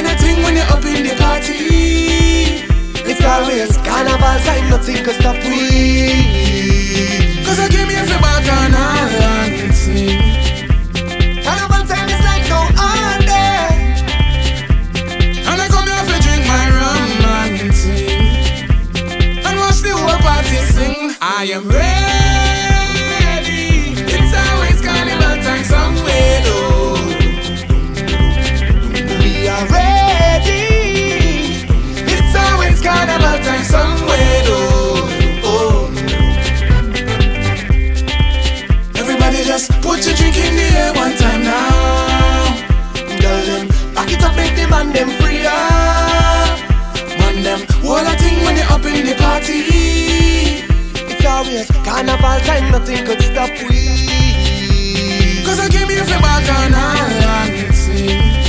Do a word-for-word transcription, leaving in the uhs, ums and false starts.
kind of thing when you're up in the party. It's always carnival time, nothing can stop we. Cause I came here for back and all and sing. Carnival time is like no other. And I come here for drink my rum and sing. And watch the whole party sing. I am ready. It's always carnival time somewhere though. We are ready. It's always carnival time somewhere though. Oh. Everybody just put your drink in the air one time now. Girl them, back it up, make the man them free up. Man them, all a thing when they up in the party. It's always carnival time, nothing could stop we. Cause I came here for back and all and sing.